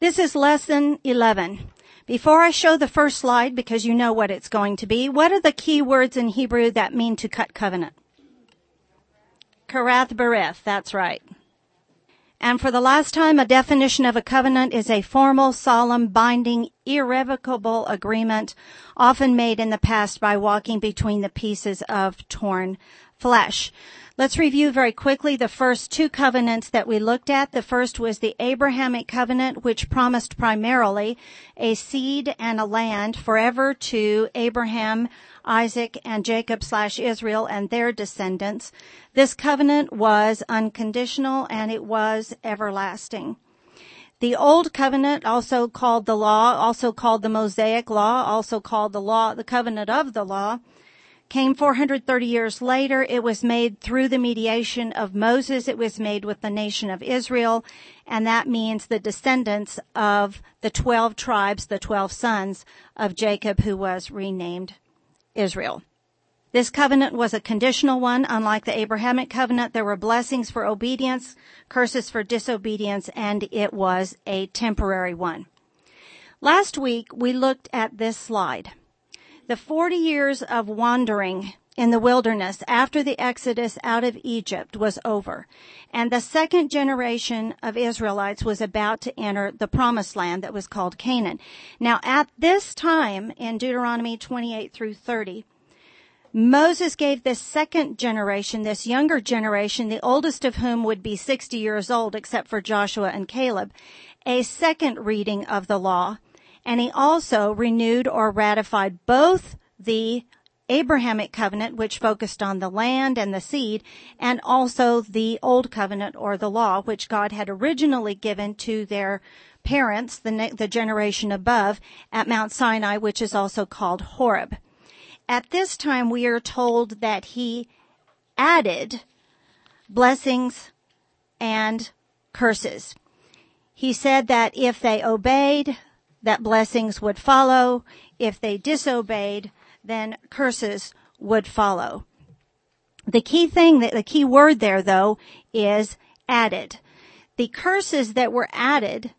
This is lesson 11. Before I show the first slide, because you know what it's going to be, what are the key words in Hebrew that mean to cut covenant? Karath berith, that's right. And for the last time, a definition of a covenant is a formal, solemn, binding, irrevocable agreement, often made in the past by walking between the pieces of torn flesh. Let's review very quickly the first two covenants that we looked at. The first was the Abrahamic covenant, which promised primarily a seed and a land forever to Abraham, Isaac, and Jacob/Israel and their descendants. This covenant was unconditional and it was everlasting. The Old Covenant, also called the Law, also called the Mosaic Law, also called the Covenant of the Law, came 430 years later. It was made through the mediation of Moses. It was made with the nation of Israel, and that means the descendants of the 12 tribes, the 12 sons of Jacob, who was renamed Israel. This covenant was a conditional one. Unlike the Abrahamic covenant, there were blessings for obedience, curses for disobedience, and it was a temporary one. Last week, we looked at this slide. The 40 years of wandering in the wilderness after the Exodus out of Egypt was over, and the second generation of Israelites was about to enter the promised land that was called Canaan. Now, at this time, in Deuteronomy 28 through 30, Moses gave this second generation, this younger generation, the oldest of whom would be 60 years old, except for Joshua and Caleb, a second reading of the law. And he also renewed or ratified both the Abrahamic covenant, which focused on the land and the seed, and also the Old Covenant or the law, which God had originally given to their parents, the generation above, at Mount Sinai, which is also called Horeb. At this time, we are told that he added blessings and curses. He said that if they obeyed, that blessings would follow. If they disobeyed, then curses would follow. The key word there, though, is added. The curses that were added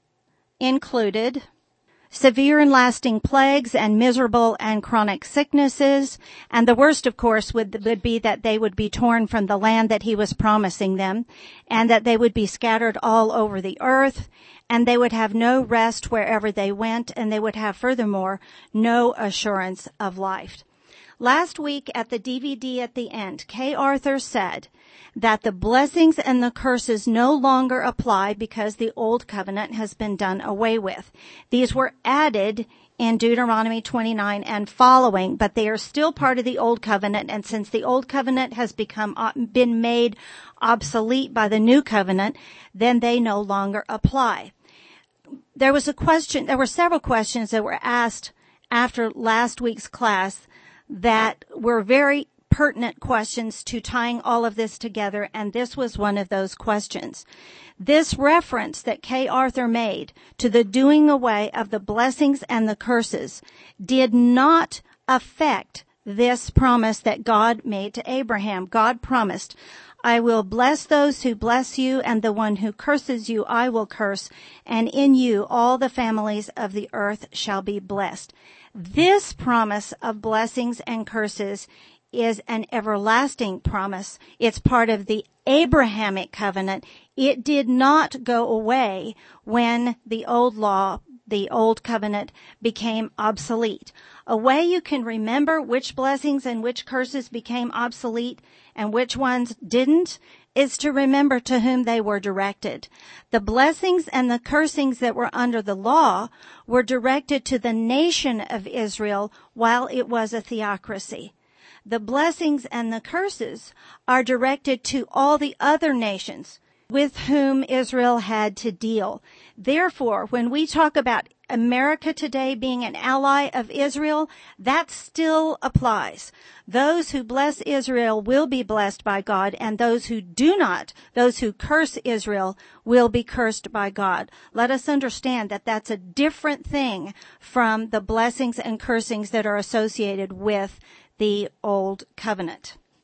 included severe and lasting plagues and miserable and chronic sicknesses. And the worst, of course, would be that they would be torn from the land that he was promising them, and that they would be scattered all over the earth, and they would have no rest wherever they went, and they would have, furthermore, no assurance of life. Last week at the DVD at the end, Kay Arthur said that the blessings and the curses no longer apply because the Old Covenant has been done away with. These were added in Deuteronomy 29 and following, but they are still part of the Old Covenant, and since the Old Covenant has been made obsolete by the New Covenant, then they no longer apply. There were several questions that were asked after last week's class that were very pertinent questions to tying all of this together, and this was one of those questions. This reference that Kay Arthur made to the doing away of the blessings and the curses did not affect this promise that God made to Abraham. God promised, I will bless those who bless you, and the one who curses you I will curse, and in you all the families of the earth shall be blessed. This promise of blessings and curses is an everlasting promise. It's part of the Abrahamic covenant. It did not go away when the old law, the Old Covenant, became obsolete. A way you can remember which blessings and which curses became obsolete and which ones didn't is to remember to whom they were directed. The blessings and the cursings that were under the law were directed to the nation of Israel while it was a theocracy. The blessings and the curses are directed to all the other nations with whom Israel had to deal. Therefore, when we talk about America today being an ally of Israel, that still applies. Those who bless Israel will be blessed by God, and those who do not, those who curse Israel, will be cursed by God. Let us understand that that's a different thing from the blessings and cursings that are associated with the Old Covenant.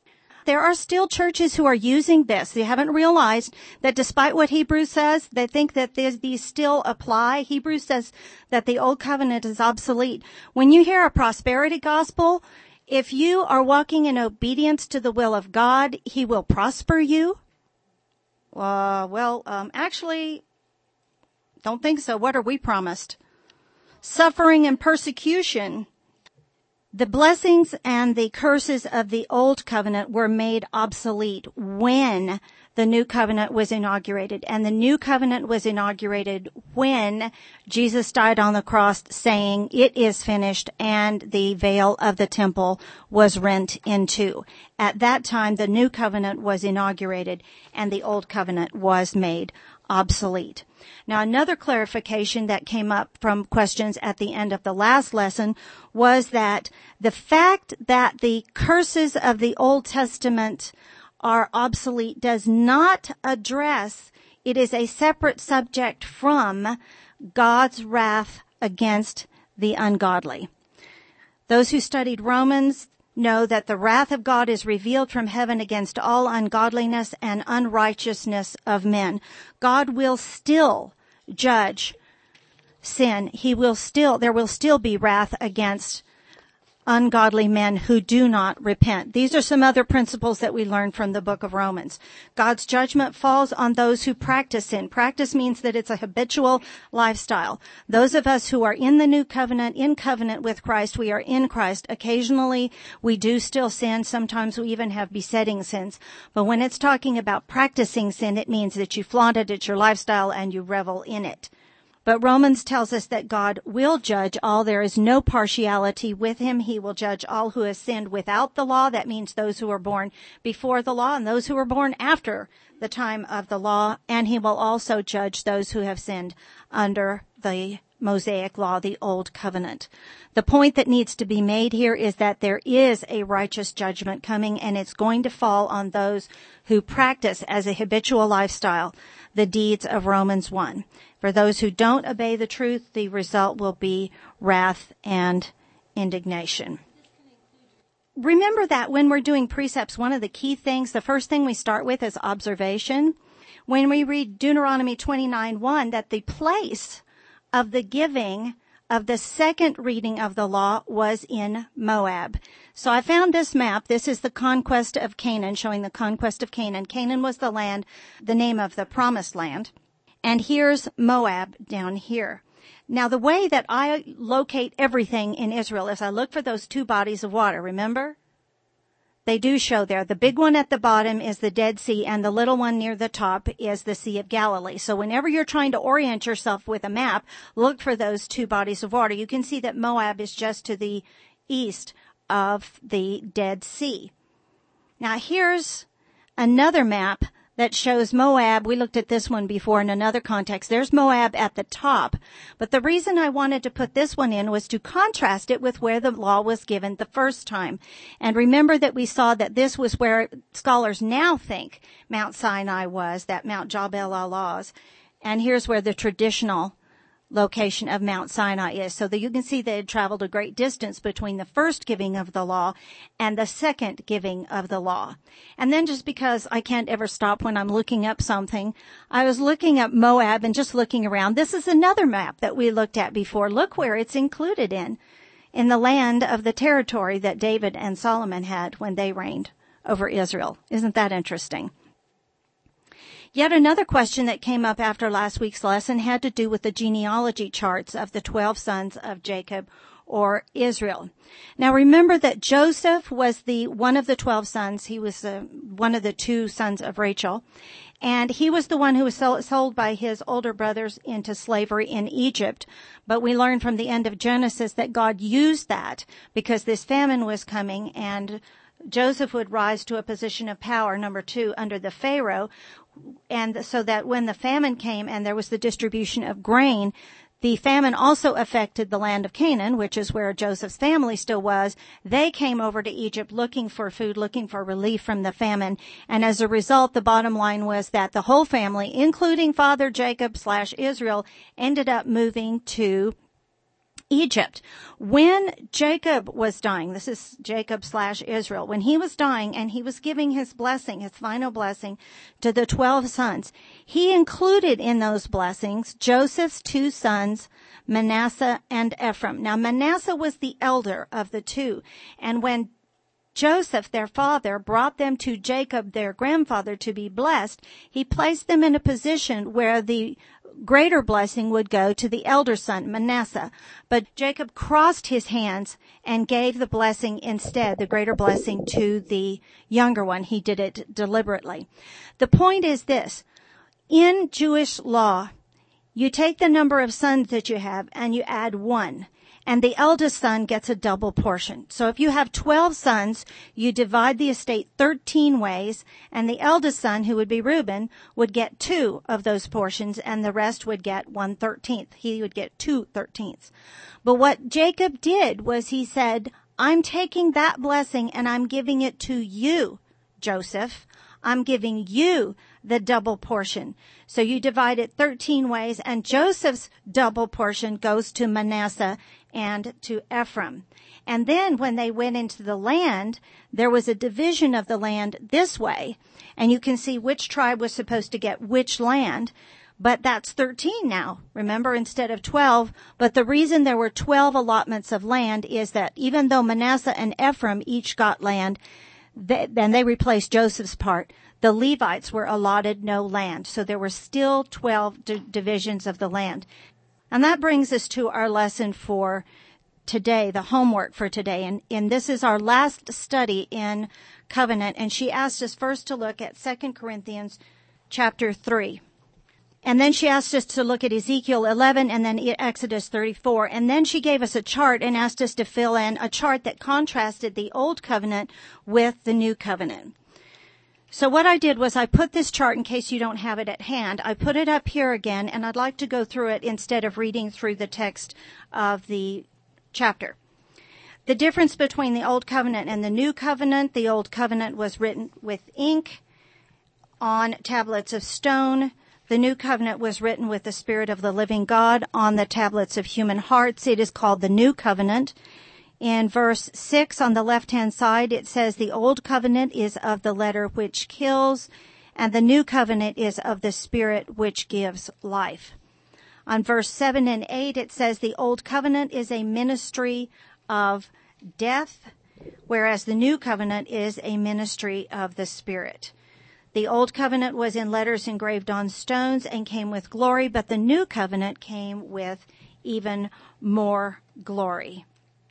there are still churches who are using this. They haven't realized that despite what Hebrews says, they think that these still apply. Hebrews says that the old covenant is obsolete. When you hear a prosperity gospel, if you are walking in obedience to the will of God, He will prosper you. Actually, don't think so. What are we promised? Suffering and persecution. The blessings and the curses of the old covenant were made obsolete when the new covenant was inaugurated. And the new covenant was inaugurated when Jesus died on the cross saying, "It is finished," and the veil of the temple was rent in two. At that time, the new covenant was inaugurated and the old covenant was made obsolete. Now, another clarification that came up from questions at the end of the last lesson was that the fact that the curses of the Old Testament are obsolete does not address, it is a separate subject from God's wrath against the ungodly. Those who studied Romans know that the wrath of God is revealed from heaven against all ungodliness and unrighteousness of men. God will still judge sin. There will still be wrath against ungodly men who do not repent. These are some other principles that we learn from the book of Romans. God's judgment falls on those who practice sin. Practice means that it's a habitual lifestyle. Those of us who are in the new covenant, in covenant with Christ, we are in Christ. Occasionally, we do still sin. Sometimes we even have besetting sins. But when it's talking about practicing sin, it means that you flaunt it, it's your lifestyle, and you revel in it. But Romans tells us that God will judge all. There is no partiality with Him. He will judge all who have sinned without the law. That means those who were born before the law and those who were born after the time of the law. And He will also judge those who have sinned under the Mosaic law, the old covenant. The point that needs to be made here is that there is a righteous judgment coming, and it's going to fall on those who practice as a habitual lifestyle the deeds of Romans 1. For those who don't obey the truth, the result will be wrath and indignation. Remember that when we're doing precepts, one of the key things, the first thing we start with is observation. When we read Deuteronomy 29:1, that the place of the giving of the second reading of the law was in Moab. So I found this map. This is the conquest of Canaan, showing the conquest of Canaan. Canaan was the land, the name of the promised land. And here's Moab down here. Now, the way that I locate everything in Israel is I look for those two bodies of water, remember? They do show there. The big one at the bottom is the Dead Sea, and the little one near the top is the Sea of Galilee. So whenever you're trying to orient yourself with a map, look for those two bodies of water. You can see that Moab is just to the east of the Dead Sea. Now, here's another map that shows Moab. We looked at this one before in another context. There's Moab at the top. But the reason I wanted to put this one in was to contrast it with where the law was given the first time. And remember that we saw that this was where scholars now think Mount Sinai was, that Mount Jabal al-Lawz. And here's where the traditional location of Mount Sinai is. So that you can see they had traveled a great distance between the first giving of the law and the second giving of the law. And then just because I can't ever stop when I'm looking up something, I was looking up Moab and just looking around. This is another map that we looked at before. Look where it's included in the land of the territory that David and Solomon had when they reigned over Israel. Isn't that interesting? Yet another question that came up after last week's lesson had to do with the genealogy charts of the 12 sons of Jacob or Israel. Now remember that Joseph was one of the 12 sons. He was one of the two sons of Rachel. And he was the one who was sold by his older brothers into slavery in Egypt. But we learn from the end of Genesis that God used that because this famine was coming, and Joseph would rise to a position of power, number 2, under the Pharaoh. And so that when the famine came and there was the distribution of grain, the famine also affected the land of Canaan, which is where Joseph's family still was. They came over to Egypt looking for food, looking for relief from the famine. And as a result, the bottom line was that the whole family, including Father Jacob / Israel, ended up moving to Egypt. When Jacob was dying, this is Jacob / Israel, when he was dying and he was giving his blessing, his final blessing to the 12 sons, he included in those blessings Joseph's 2 sons, Manasseh and Ephraim. Now Manasseh was the elder of the two, and when Joseph, their father, brought them to Jacob, their grandfather, to be blessed, he placed them in a position where the greater blessing would go to the elder son, Manasseh. But Jacob crossed his hands and gave the blessing instead, the greater blessing, to the younger one. He did it deliberately. The point is this. In Jewish law, you take the number of sons that you have and you add 1. And the eldest son gets a double portion. So if you have 12 sons, you divide the estate 13 ways, and the eldest son, who would be Reuben, would get 2 of those portions, and the rest would get 1/13. He would get 2/13. But what Jacob did was he said, I'm taking that blessing and I'm giving it to you, Joseph. I'm giving you the double portion. So you divide it 13 ways, and Joseph's double portion goes to Manasseh and to Ephraim. And then when they went into the land, there was a division of the land this way, and you can see which tribe was supposed to get which land. But that's 13 now, remember, instead of 12. But the reason there were 12 allotments of land is that even though Manasseh and Ephraim each got land, then they replaced Joseph's part, the Levites were allotted no land. So there were still 12 divisions of the land. And that brings us to our lesson for today, the homework for today. And this is our last study in covenant. And she asked us first to look at 2 Corinthians chapter 3. And then she asked us to look at Ezekiel 11 and then Exodus 34. And then she gave us a chart and asked us to fill in a chart that contrasted the old covenant with the new covenant. So what I did was I put this chart, in case you don't have it at hand, I put it up here again, and I'd like to go through it instead of reading through the text of the chapter. The difference between the Old Covenant and the New Covenant: the Old Covenant was written with ink on tablets of stone. The New Covenant was written with the Spirit of the living God on the tablets of human hearts. It is called the New Covenant. In verse 6 on the left-hand side, it says the Old Covenant is of the letter which kills, and the New Covenant is of the Spirit which gives life. On verse 7 and 8, it says the Old Covenant is a ministry of death, whereas the New Covenant is a ministry of the Spirit. The Old Covenant was in letters engraved on stones and came with glory, but the New Covenant came with even more glory.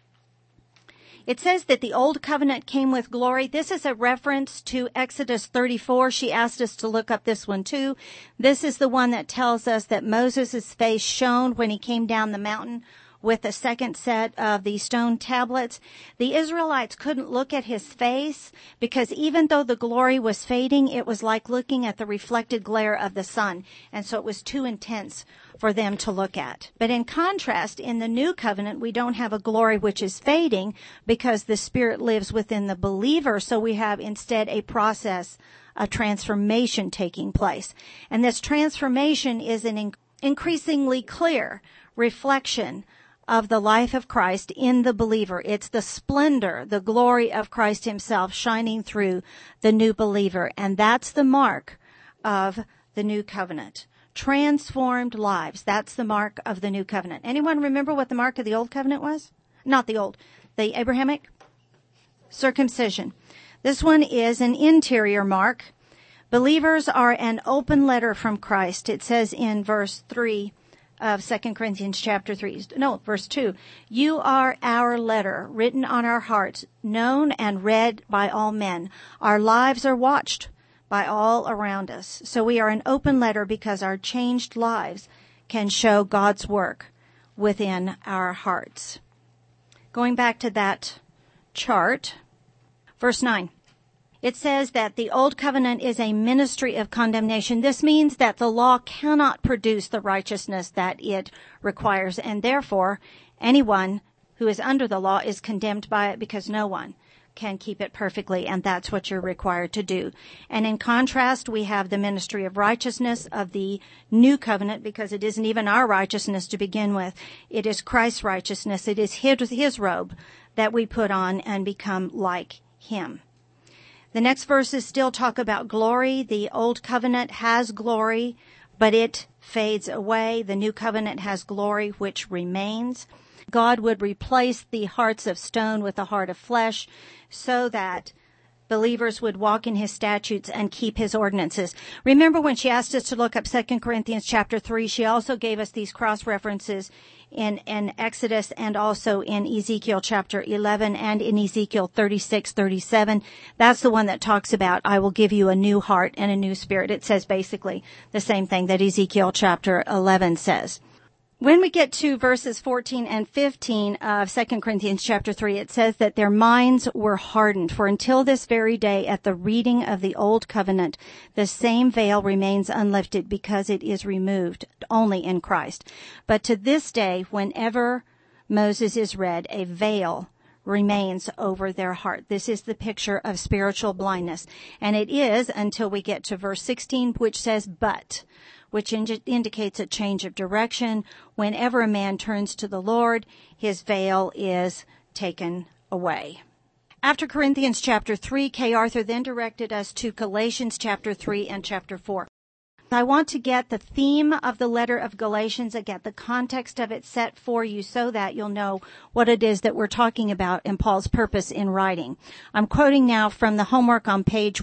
It says that the Old Covenant came with glory. This is a reference to Exodus 34. She asked us to look up this one too. This is the one that tells us that Moses' face shone when he came down the mountain with the second set of the stone tablets. The Israelites couldn't look at his face because even though the glory was fading, it was like looking at the reflected glare of the sun. And so it was too intense for them to look at. But in contrast, in the New Covenant, we don't have a glory which is fading because the Spirit lives within the believer. So we have instead a process, a transformation taking place. And this transformation is an increasingly clear reflection of the life of Christ in the believer. It's the splendor, the glory of Christ himself shining through the new believer. And that's the mark of the New Covenant. Transformed lives. That's the mark of the New Covenant. Anyone remember what the mark of the Old Covenant was? Not the old, the Abrahamic? Circumcision. This one is an interior mark. Believers are an open letter from Christ. It says in verse 3 of 2 Corinthians chapter 3. No, verse 2. You are our letter, written on our hearts, known and read by all men. Our lives are watched by all around us. So we are an open letter because our changed lives can show God's work within our hearts. Going back to that chart, verse 9. It says that the Old Covenant is a ministry of condemnation. This means that the law cannot produce the righteousness that it requires, and therefore anyone who is under the law is condemned by it because no one can keep it perfectly, and that's what you're required to do. And in contrast, we have the ministry of righteousness of the new covenant, because it isn't even our righteousness to begin with. It is Christ's righteousness. It is his robe that we put on and become like him. The next verses still talk about glory. The old covenant has glory, but it fades away. The new covenant has glory, which remains. God would replace the hearts of stone with a heart of flesh so that believers would walk in his statutes and keep his ordinances. Remember when she asked us to look up 2 Corinthians chapter 3, she also gave us these cross references in Exodus and also in Ezekiel chapter 11 and in Ezekiel 36:37. That's the one that talks about, I will give you a new heart and a new spirit. It says basically the same thing that Ezekiel chapter 11 says. When we get to verses 14 and 15 of 2 Corinthians chapter 3, it says that their minds were hardened. For until this very day, at the reading of the old covenant, the same veil remains unlifted because it is removed only in Christ. But to this day, whenever Moses is read, a veil remains over their heart. This is the picture of spiritual blindness. And it is until we get to verse 16, which says, but, which indicates a change of direction. Whenever a man turns to the Lord, his veil is taken away. After Corinthians chapter 3, Kay Arthur then directed us to Galatians chapter 3 and chapter 4. I want to get the theme of the letter of Galatians, I get the context of it set for you so that you'll know what it is that we're talking about in Paul's purpose in writing. I'm quoting now from the homework on page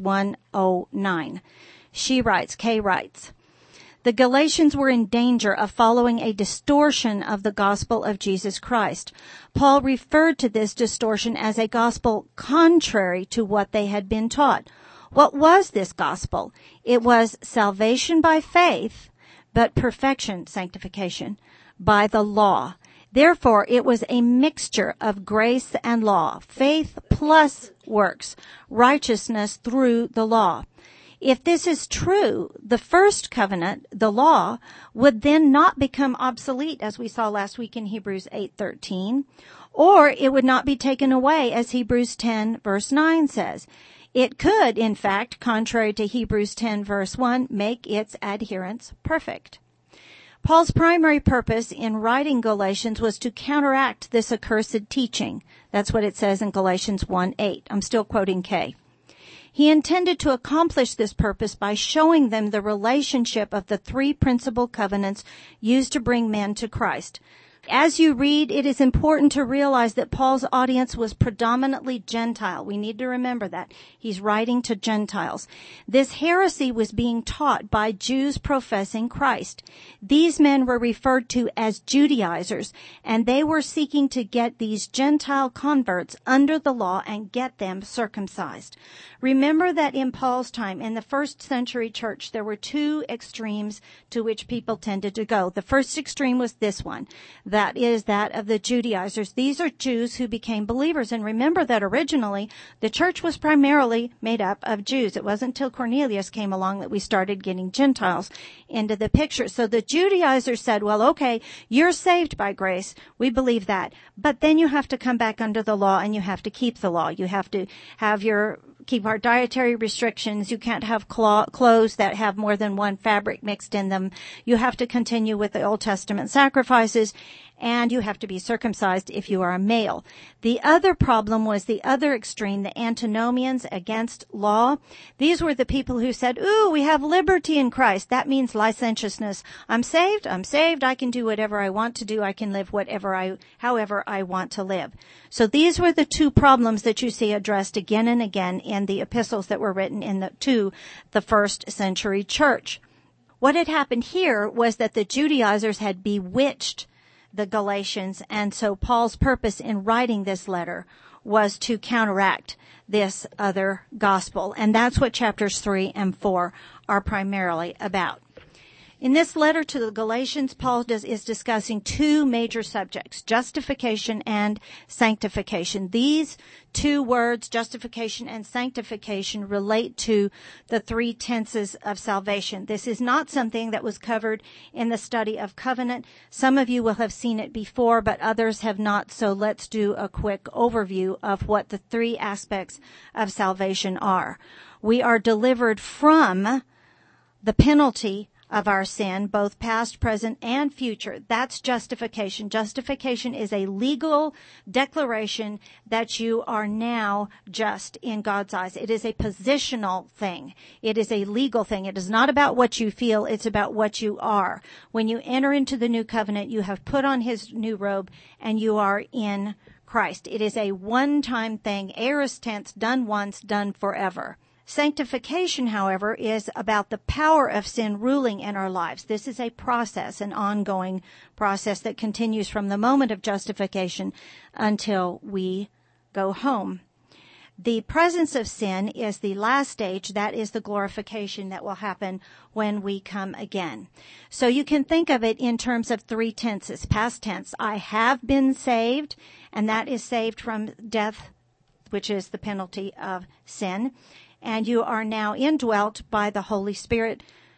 109. She writes, Kay writes, the Galatians were in danger of following a distortion of the gospel of Jesus Christ. Paul referred to this distortion as a gospel contrary to what they had been taught. What was this gospel? It was salvation by faith, but perfection, sanctification, by the law. Therefore, it was a mixture of grace and law, faith plus works, righteousness through the law. If this is true, the first covenant, the law, would then not become obsolete, as we saw last week in Hebrews 8:13, or it would not be taken away, as Hebrews 10 verse 9 says. It could, in fact, contrary to Hebrews 10 verse 1, make its adherents perfect. Paul's primary purpose in writing Galatians was to counteract this accursed teaching. That's what it says in Galatians 1:8. I'm still quoting Kay. He intended to accomplish this purpose by showing them the relationship of the three principal covenants used to bring men to Christ. As you read, it is important to realize that Paul's audience was predominantly Gentile. We need to remember that. He's writing to Gentiles. This heresy was being taught by Jews professing Christ. These men were referred to as Judaizers, and they were seeking to get these Gentile converts under the law and get them circumcised. Remember that in Paul's time, in the first century church, there were two extremes to which people tended to go. The first extreme was this one. That is that of the Judaizers. These are Jews who became believers. And remember that originally the church was primarily made up of Jews. It wasn't until Cornelius came along that we started getting Gentiles into the picture. So the Judaizers said, well, okay, you're saved by grace. We believe that. But then you have to come back under the law and you have to keep the law. You have to keep our dietary restrictions. You can't have clothes that have more than one fabric mixed in them. You have to continue with the Old Testament sacrifices, and you have to be circumcised if you are a male. The other problem was the other extreme, the antinomians against law. These were the people who said, ooh, we have liberty in Christ. That means licentiousness. I'm saved. I can do whatever I want to do. I can live however I want to live. So these were the two problems that you see addressed again and again in the epistles that were written to the first century church. What had happened here was that the Judaizers had bewitched the Galatians, and so Paul's purpose in writing this letter was to counteract this other gospel, and that's what chapters 3 and 4 are primarily about. In this letter to the Galatians, Paul is discussing two major subjects, justification and sanctification. These two words, justification and sanctification, relate to the three tenses of salvation. This is not something that was covered in the study of covenant. Some of you will have seen it before, but others have not, so let's do a quick overview of what the three aspects of salvation are. We are delivered from the penalty of our sin, both past, present, and future. That's justification. Justification is a legal declaration that you are now just in God's eyes. It is a positional thing. It is a legal thing. It is not about what you feel. It's about what you are. When you enter into the new covenant, you have put on his new robe and you are in Christ. It is a one-time thing, aorist tense, done once, done forever. Sanctification, however, is about the power of sin ruling in our lives. This is a process, an ongoing process that continues from the moment of justification until we go home. The presence of sin is the last stage. That is the glorification that will happen when we come again. So you can think of it in terms of three tenses. Past tense, I have been saved, and that is saved from death, which is the penalty of sin. And you are now indwelt by the Holy Spirit.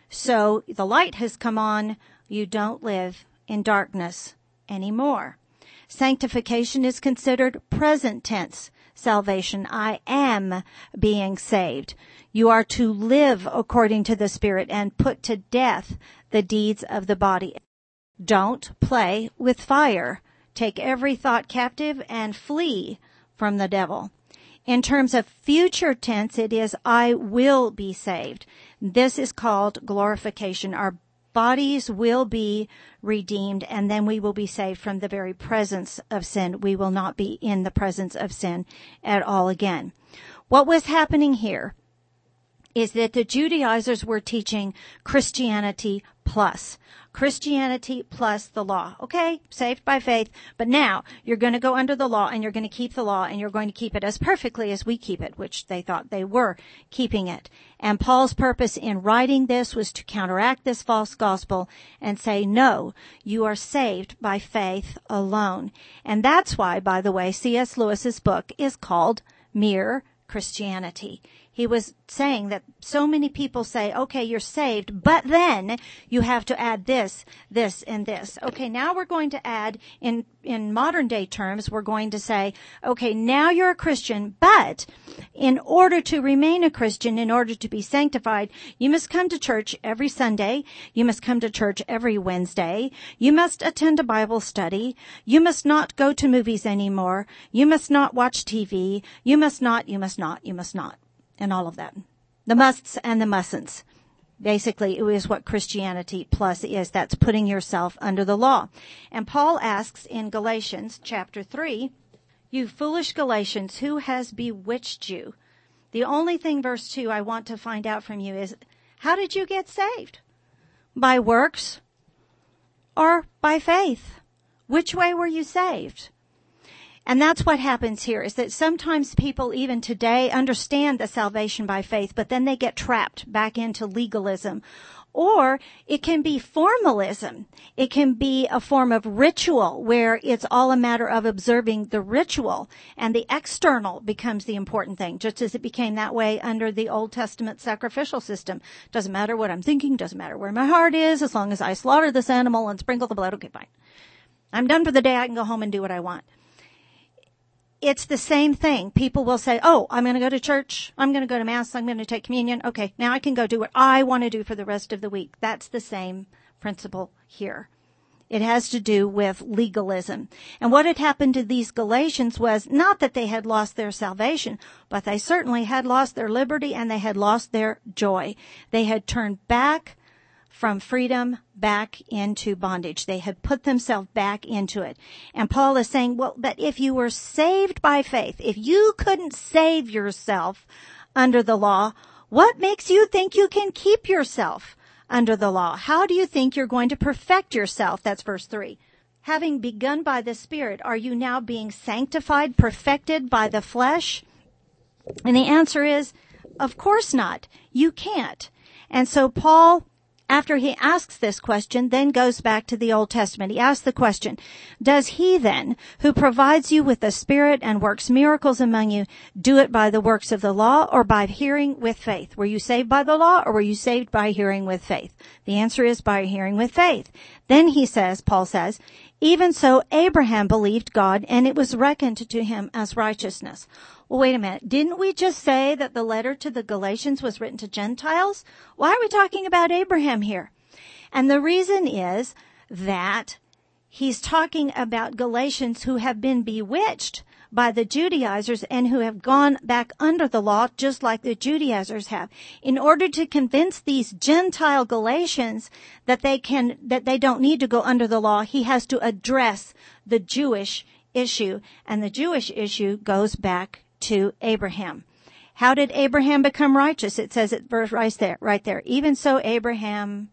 So the light has come on. You don't live in darkness anymore. Sanctification is considered present tense salvation. I am being saved. You are to live according to the Spirit and put to death the deeds of the body. Don't play with fire. Take every thought captive and flee from the devil. In terms of future tense, it is, I will be saved. This is called glorification. Our bodies will be redeemed, and then we will be saved from the very presence of sin. We will not be in the presence of sin at all again. What was happening here is that the Judaizers were teaching Christianity plus. Christianity plus the law. Okay, saved by faith, but now you're going to go under the law and you're going to keep the law and you're going to keep it as perfectly as we keep it, which they thought they were keeping it. And Paul's purpose in writing this was to counteract this false gospel and say, no, you are saved by faith alone. And that's why, by the way, C.S. Lewis's book is called Mere Christianity. He was saying that so many people say, okay, you're saved, but then you have to add this, this, and this. Okay, now we're going to add, in modern day terms, we're going to say, okay, now you're a Christian, but in order to remain a Christian, in order to be sanctified, you must come to church every Sunday. You must come to church every Wednesday. You must attend a Bible study. You must not go to movies anymore. You must not watch TV. You must not. And all of that. The musts and the mustn'ts. Basically, it is what Christianity plus is. That's putting yourself under the law. And Paul asks in Galatians chapter 3, you foolish Galatians, who has bewitched you? The only thing, verse 2, I want to find out from you is, how did you get saved? By works or by faith? Which way were you saved? And that's what happens here, is that sometimes people even today understand the salvation by faith, but then they get trapped back into legalism. Or it can be formalism. It can be a form of ritual where it's all a matter of observing the ritual, and the external becomes the important thing, just as it became that way under the Old Testament sacrificial system. Doesn't matter what I'm thinking, doesn't matter where my heart is, as long as I slaughter this animal and sprinkle the blood, okay, fine. I'm done for the day, I can go home and do what I want. It's the same thing. People will say, oh, I'm going to go to church. I'm going to go to Mass. I'm going to take communion. Okay, now I can go do what I want to do for the rest of the week. That's the same principle here. It has to do with legalism. And what had happened to these Galatians was not that they had lost their salvation, but they certainly had lost their liberty and they had lost their joy. They had turned back from freedom back into bondage. They had put themselves back into it. And Paul is saying, well, but if you were saved by faith, if you couldn't save yourself under the law, what makes you think you can keep yourself under the law? How do you think you're going to perfect yourself? That's verse 3. Having begun by the Spirit, are you now being sanctified, perfected by the flesh? And the answer is, of course not. You can't. And so Paul After he asks this question, then goes back to the Old Testament. He asks the question, does he then, who provides you with the Spirit and works miracles among you, do it by the works of the law or by hearing with faith? Were you saved by the law or were you saved by hearing with faith? The answer is by hearing with faith. Then he says, Paul says, even so Abraham believed God and it was reckoned to him as righteousness. Well, wait a minute. Didn't we just say that the letter to the Galatians was written to Gentiles? Why are we talking about Abraham here? And the reason is that he's talking about Galatians who have been bewitched by the Judaizers and who have gone back under the law just like the Judaizers have. In order to convince these Gentile Galatians that they don't need to go under the law, he has to address the Jewish issue. And the Jewish issue goes back to Abraham. How did Abraham become righteous? It says it right there. Even so Abraham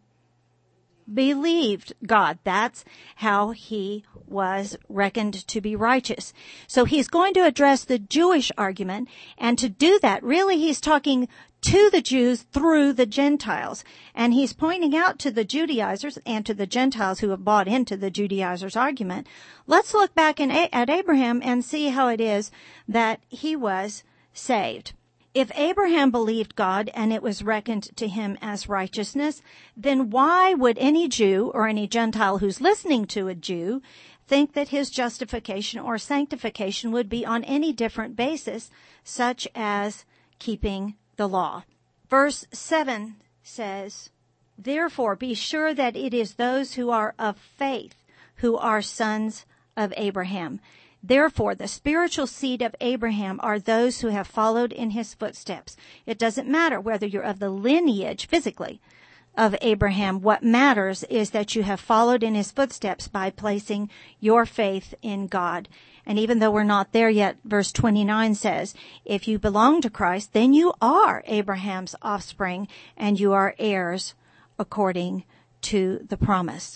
believed God. That's how he was reckoned to be righteous. So he's going to address the Jewish argument, and to do that, really he's talking to the Jews through the Gentiles. And he's pointing out to the Judaizers and to the Gentiles who have bought into the Judaizers' argument. Let's look back at Abraham and see how it is that he was saved. If Abraham believed God and it was reckoned to him as righteousness, then why would any Jew or any Gentile who's listening to a Jew think that his justification or sanctification would be on any different basis, such as keeping the law? Verse 7 says, therefore be sure that it is those who are of faith who are sons of Abraham. Therefore, the spiritual seed of Abraham are those who have followed in his footsteps. It doesn't matter whether you're of the lineage, physically, of Abraham. What matters is that you have followed in his footsteps by placing your faith in God. And even though we're not there yet, verse 29 says, if you belong to Christ, then you are Abraham's offspring and you are heirs according to the promise.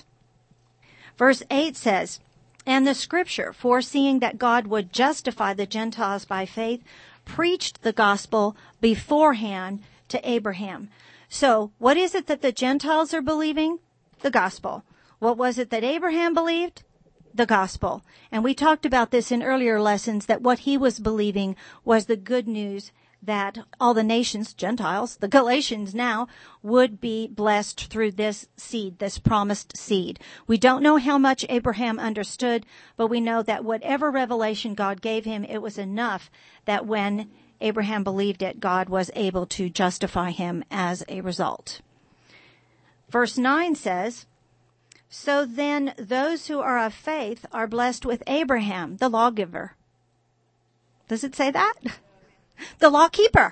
Verse 8 says, and the scripture, foreseeing that God would justify the Gentiles by faith, preached the gospel beforehand to Abraham. So what is it that the Gentiles are believing? The gospel. What was it that Abraham believed? The gospel. And we talked about this in earlier lessons, that what he was believing was the good news that all the nations, Gentiles, the Galatians now, would be blessed through this seed, this promised seed. We don't know how much Abraham understood, but we know that whatever revelation God gave him, it was enough that when Abraham believed it, God was able to justify him as a result. Verse 9 says, so then those who are of faith are blessed with Abraham, the lawgiver. Does it say that? The lawkeeper.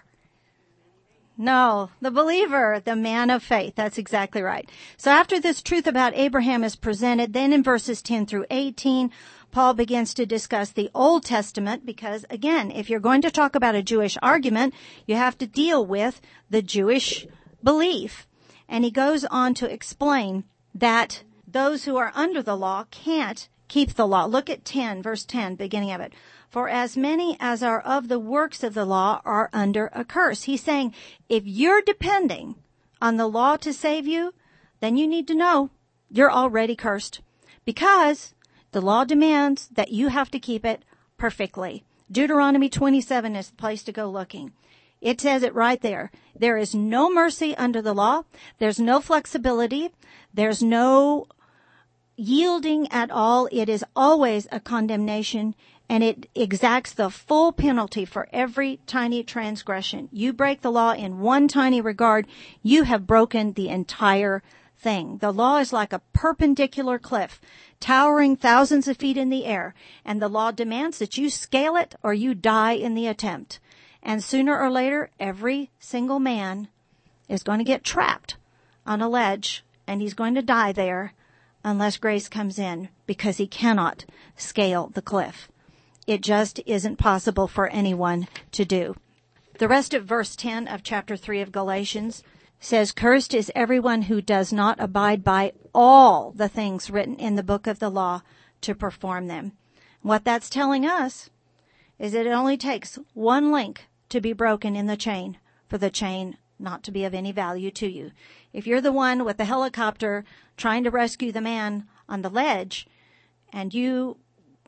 No, the believer, the man of faith. That's exactly right. So after this truth about Abraham is presented, then in verses 10 through 18, Paul begins to discuss the Old Testament because, again, if you're going to talk about a Jewish argument, you have to deal with the Jewish belief. And he goes on to explain that those who are under the law can't keep the law. Look at 10, verse 10, beginning of it. For as many as are of the works of the law are under a curse. He's saying, if you're depending on the law to save you, then you need to know you're already cursed. Because the law demands that you have to keep it perfectly. Deuteronomy 27 is the place to go looking. It says it right there. There is no mercy under the law. There's no flexibility. There's no yielding at all. It is always a condemnation. And it exacts the full penalty for every tiny transgression. You break the law in one tiny regard, you have broken the entire thing. The law is like a perpendicular cliff, towering thousands of feet in the air, and the law demands that you scale it or you die in the attempt. And sooner or later, every single man is going to get trapped on a ledge, and he's going to die there unless grace comes in, because he cannot scale the cliff. It just isn't possible for anyone to do. The rest of verse 10 of chapter 3 of Galatians says, cursed is everyone who does not abide by all the things written in the book of the law to perform them. What that's telling us is that it only takes one link to be broken in the chain for the chain not to be of any value to you. If you're the one with the helicopter trying to rescue the man on the ledge, and you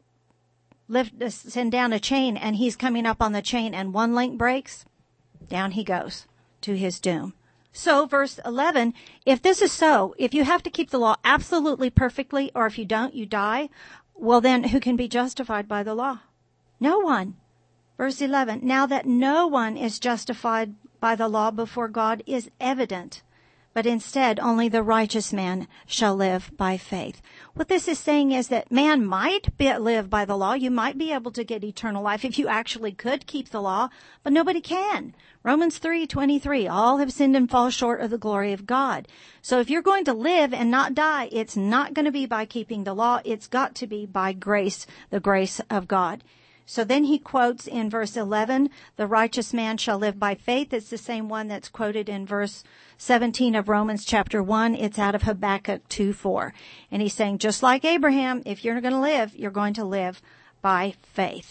send down a chain and he's coming up on the chain and one link breaks, down he goes to his doom. So verse 11, if this is so, if you have to keep the law absolutely perfectly, or if you don't, you die, well then who can be justified by the law? No one. Verse 11, now that no one is justified by the law before God is evident, but instead only the righteous man shall live by faith. What this is saying is that man might live by the law. You might be able to get eternal life if you actually could keep the law, but nobody can. Romans 3:23, all have sinned and fall short of the glory of God. So if you're going to live and not die, it's not going to be by keeping the law. It's got to be by grace, the grace of God. So then he quotes in verse 11, the righteous man shall live by faith. It's the same one that's quoted in verse 17 of Romans chapter 1. It's out of Habakkuk 2:4. And he's saying, just like Abraham, if you're going to live, you're going to live by faith.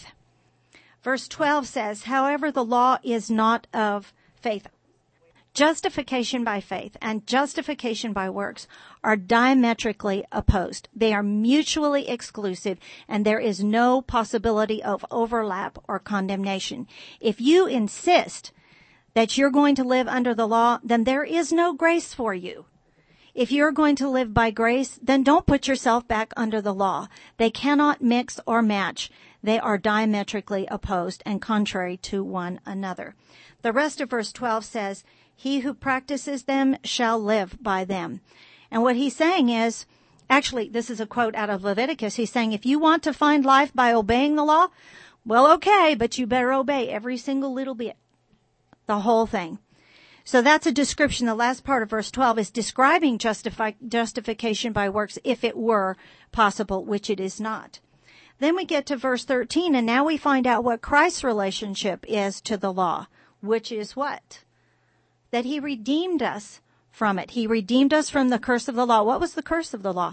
Verse 12 says, however, the law is not of faith. Justification by faith and justification by works are diametrically opposed. They are mutually exclusive, and there is no possibility of overlap or condemnation. If you insist that you're going to live under the law, then there is no grace for you. If you're going to live by grace, then don't put yourself back under the law. They cannot mix or match. They are diametrically opposed and contrary to one another. The rest of verse 12 says, he who practices them shall live by them. And what he's saying is, actually, this is a quote out of Leviticus. He's saying, if you want to find life by obeying the law, well, okay, but you better obey every single little bit, the whole thing. So that's a description. The last part of verse 12 is describing justification by works if it were possible, which it is not. Then we get to verse 13, and now we find out what Christ's relationship is to the law, which is what? That he redeemed us from it. He redeemed us from the curse of the law. What was the curse of the law?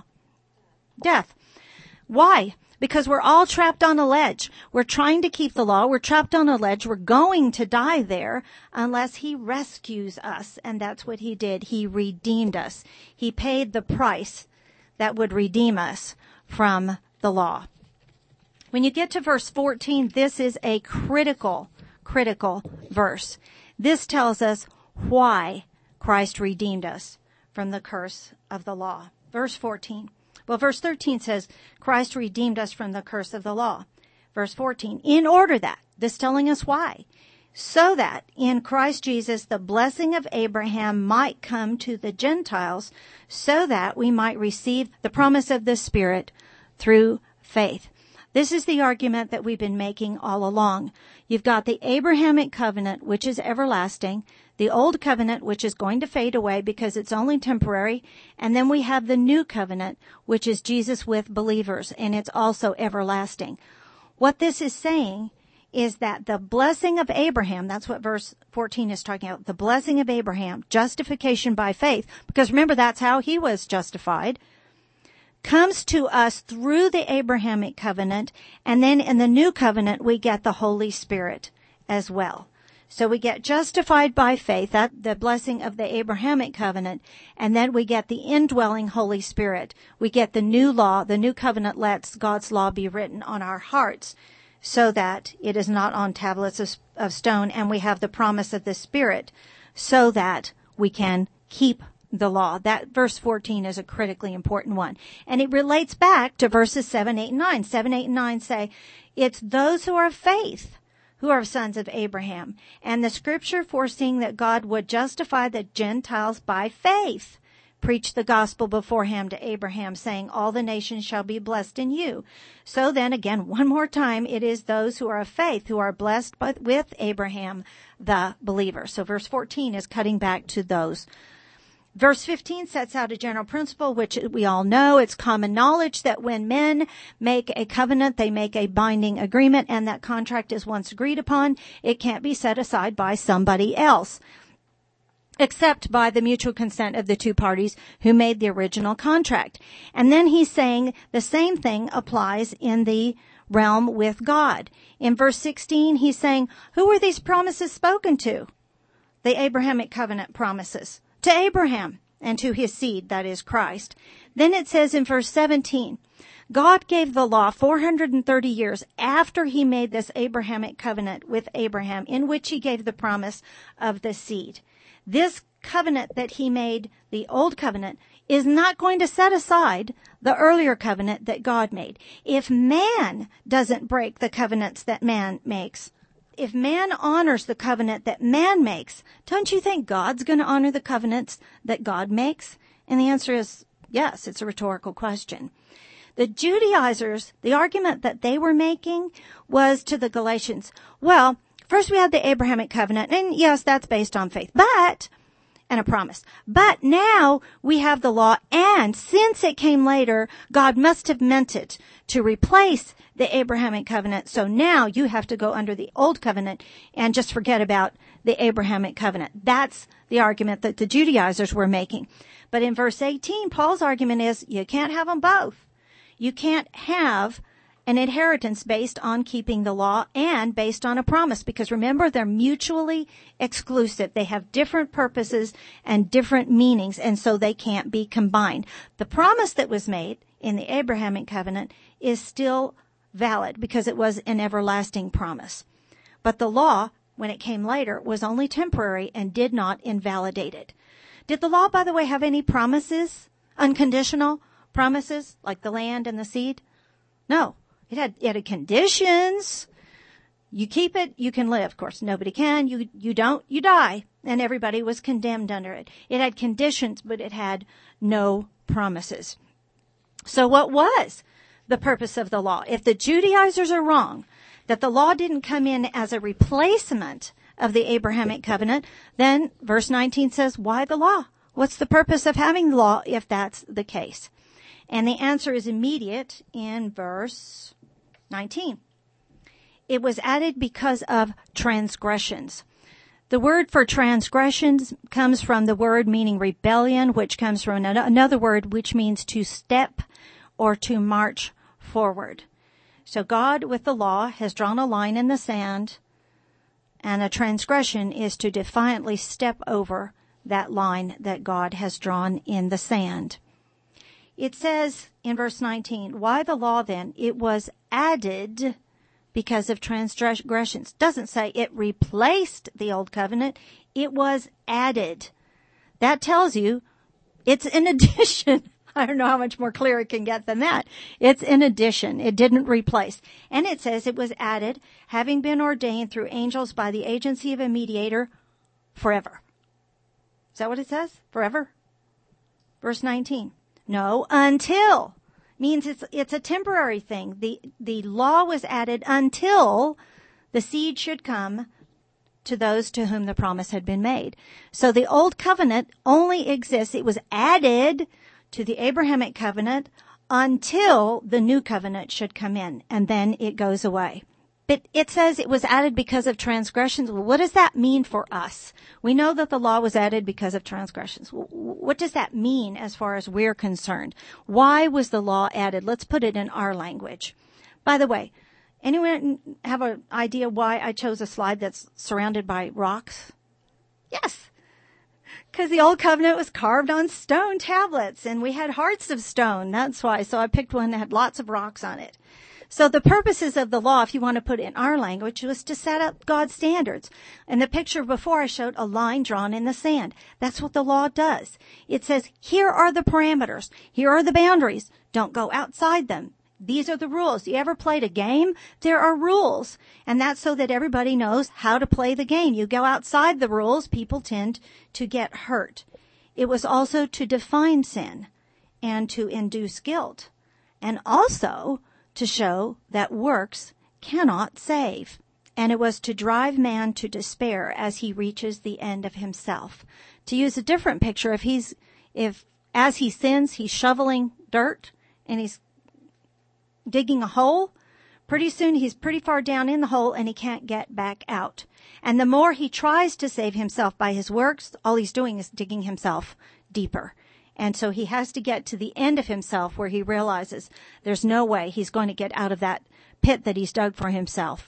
Death. Why? Because we're all trapped on a ledge. We're trying to keep the law. We're trapped on a ledge. We're going to die there unless he rescues us. And that's what he did. He redeemed us. He paid the price that would redeem us from the law. When you get to verse 14, this is a critical verse. This tells us why Christ redeemed us from the curse of the law. Verse 14. Well, verse 13 says, Christ redeemed us from the curse of the law. Verse 14, in order that, this telling us why, so that in Christ Jesus the blessing of Abraham might come to the Gentiles, so that we might receive the promise of the Spirit through faith. This is the argument that we've been making all along. You've got the Abrahamic covenant, which is everlasting, the old covenant, which is going to fade away because it's only temporary, and then we have the new covenant, which is Jesus with believers, and it's also everlasting. What this is saying is that the blessing of Abraham, that's what verse 14 is talking about, the blessing of Abraham, justification by faith, because remember that's how he was justified, comes to us through the Abrahamic covenant, and then in the new covenant we get the Holy Spirit as well. So we get justified by faith, that the blessing of the Abrahamic covenant, and then we get the indwelling Holy Spirit. We get the new law. The new covenant lets God's law be written on our hearts so that it is not on tablets of stone, and we have the promise of the Spirit so that we can keep the law. That verse 14 is a critically important one. And it relates back to verses 7, 8, and 9. 7, 8, and 9 say, it's those who are of faith who are sons of Abraham. And the scripture foreseeing that God would justify the Gentiles by faith, preached the gospel beforehand to Abraham, saying, all the nations shall be blessed in you. So then, again, one more time, it is those who are of faith who are blessed with Abraham, the believer. So verse 14 is cutting back to those. Verse 15 sets out a general principle, which we all know. It's common knowledge that when men make a covenant, they make a binding agreement, and that contract is once agreed upon, it can't be set aside by somebody else, except by the mutual consent of the two parties who made the original contract. And then he's saying the same thing applies in the realm with God. In verse 16, he's saying, who were these promises spoken to? the Abrahamic covenant promises to Abraham and to his seed, that is Christ. Then it says in verse 17, God gave the law 430 years after he made this Abrahamic covenant with Abraham, in which he gave the promise of the seed. This covenant that he made, the old covenant, is not going to set aside the earlier covenant that God made. If man doesn't break the covenants that man makes, if man honors the covenant that man makes, don't you think God's going to honor the covenants that God makes? And the answer is yes. It's a rhetorical question. The Judaizers, the argument that they were making was to the Galatians, well, first we had the Abrahamic covenant, and yes, that's based on faith, and a promise. But now we have the law, and since it came later, God must have meant it to replace the Abrahamic covenant. So now you have to go under the old covenant and just forget about the Abrahamic covenant. That's the argument that the Judaizers were making. But in verse 18, Paul's argument is you can't have them both. You can't have an inheritance based on keeping the law and based on a promise, because remember, they're mutually exclusive. They have different purposes and different meanings, and so they can't be combined. The promise that was made in the Abrahamic covenant is still valid because it was an everlasting promise. But the law, when it came later, was only temporary and did not invalidate it. Did the law, by the way, have any promises, unconditional promises like the land and the seed? No. It had conditions. You keep it, you can live. Of course, nobody can. You don't, you die. And everybody was condemned under it. It had conditions, but it had no promises. So what was the purpose of the law? If the Judaizers are wrong, that the law didn't come in as a replacement of the Abrahamic covenant, then verse 19 says, why the law? What's the purpose of having the law if that's the case? And the answer is immediate in verse 19. It was added because of transgressions. The word for transgressions comes from the word meaning rebellion, which comes from another word which means to step or to march forward. So God, with the law, has drawn a line in the sand, and a transgression is to defiantly step over that line that God has drawn in the sand. It says in verse 19, why the law then? It was added because of transgressions. Doesn't say it replaced the old covenant. It was added. That tells you it's in addition. I don't know how much more clear it can get than that. It's in addition. It didn't replace. And it says it was added, having been ordained through angels by the agency of a mediator forever. Is that what it says? Forever? Verse 19. No, until means it's a temporary thing. The law was added until the seed should come to those to whom the promise had been made. So the old covenant only exists. It was added to the Abrahamic covenant until the new covenant should come in, and then it goes away. But it says it was added because of transgressions. Well, what does that mean for us? We know that the law was added because of transgressions. What does that mean as far as we're concerned? Why was the law added? Let's put it in our language. By the way, anyone have an idea why I chose a slide that's surrounded by rocks? Yes. Because the old covenant was carved on stone tablets, and we had hearts of stone. That's why. So I picked one that had lots of rocks on it. So the purposes of the law, if you want to put it in our language, was to set up God's standards. And the picture before I showed a line drawn in the sand. That's what the law does. It says, here are the parameters. Here are the boundaries. Don't go outside them. These are the rules. You ever played a game? There are rules. And that's so that everybody knows how to play the game. You go outside the rules, people tend to get hurt. It was also to define sin and to induce guilt. And also to show that works cannot save. And it was to drive man to despair as he reaches the end of himself. To use a different picture, if as he sins, he's shoveling dirt and he's digging a hole, pretty soon he's pretty far down in the hole and he can't get back out. And the more he tries to save himself by his works, all he's doing is digging himself deeper. And so he has to get to the end of himself where he realizes there's no way he's going to get out of that pit that he's dug for himself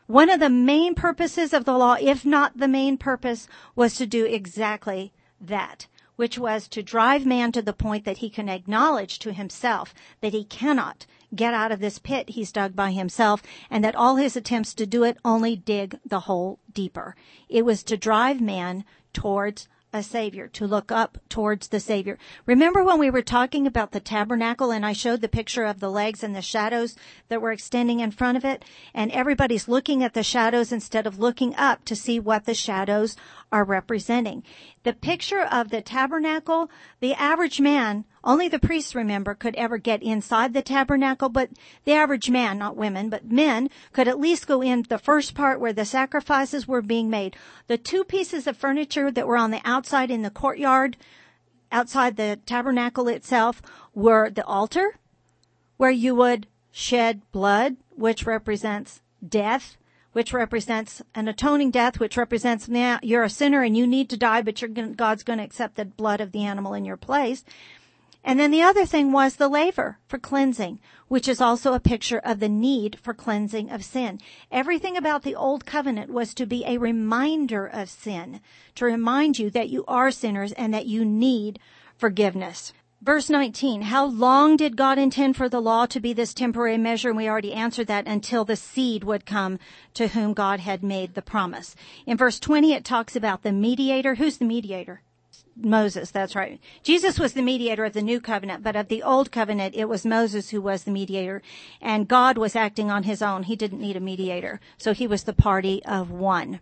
One of the main purposes of the law, if not the main purpose, was to do exactly that, which was to drive man to the point that he can acknowledge to himself that he cannot get out of this pit he's dug by himself, and that all his attempts to do it only dig the hole deeper. It was to drive man towards a Savior, to look up towards the Savior. Remember when we were talking about the tabernacle and I showed the picture of the legs and the shadows that were extending in front of it? And everybody's looking at the shadows instead of looking up to see what the shadows are representing. The picture of the tabernacle, the average man, only the priests, remember, could ever get inside the tabernacle, but the average man, not women, but men, could at least go in the first part where the sacrifices were being made. The two pieces of furniture that were on the outside in the courtyard, outside the tabernacle itself, were the altar, where you would shed blood, which represents death, which represents an atoning death, which represents now you're a sinner and you need to die, but God's going to accept the blood of the animal in your place. And then the other thing was the laver for cleansing, which is also a picture of the need for cleansing of sin. Everything about the old covenant was to be a reminder of sin, to remind you that you are sinners and that you need forgiveness. Verse 19, how long did God intend for the law to be this temporary measure? And we already answered that, until the seed would come to whom God had made the promise. In verse 20, it talks about the mediator. Who's the mediator? Moses, that's right. Jesus was the mediator of the new covenant, but of the old covenant, it was Moses who was the mediator. And God was acting on his own. He didn't need a mediator. So he was the party of one.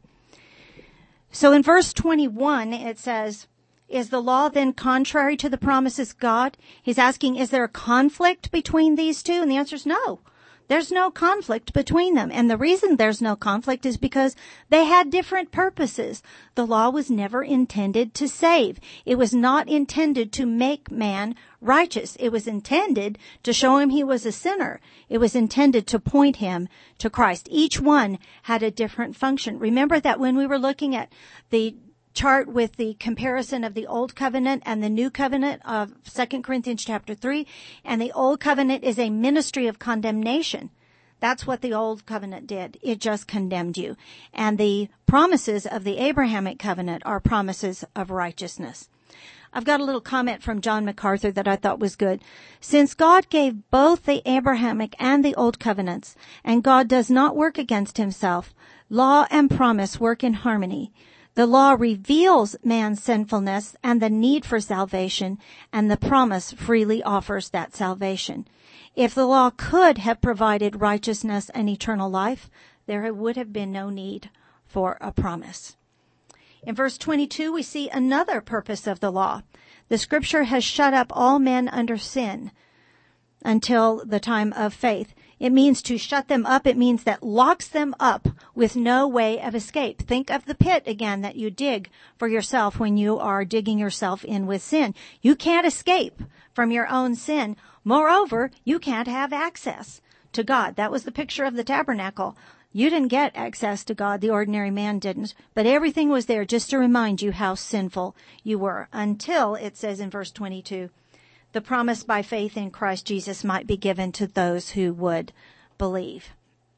So in verse 21, it says, is the law then contrary to the promises of God? He's asking, is there a conflict between these two? And the answer is no. There's no conflict between them. And the reason there's no conflict is because they had different purposes. The law was never intended to save. It was not intended to make man righteous. It was intended to show him he was a sinner. It was intended to point him to Christ. Each one had a different function. Remember that when we were looking at the chart with the comparison of the Old Covenant and the New Covenant of 2 Corinthians chapter 3. And the Old Covenant is a ministry of condemnation. That's what the Old Covenant did. It just condemned you. And the promises of the Abrahamic Covenant are promises of righteousness. I've got a little comment from John MacArthur that I thought was good. Since God gave both the Abrahamic and the Old Covenants, and God does not work against himself, law and promise work in harmony. The law reveals man's sinfulness and the need for salvation, and the promise freely offers that salvation. If the law could have provided righteousness and eternal life, there would have been no need for a promise. In verse 22, we see another purpose of the law. The scripture has shut up all men under sin until the time of faith. It means to shut them up. It means that locks them up with no way of escape. Think of the pit again that you dig for yourself when you are digging yourself in with sin. You can't escape from your own sin. Moreover, you can't have access to God. That was the picture of the tabernacle. You didn't get access to God. The ordinary man didn't. But everything was there just to remind you how sinful you were, until it says in verse 22, the promise by faith in Christ Jesus might be given to those who would believe.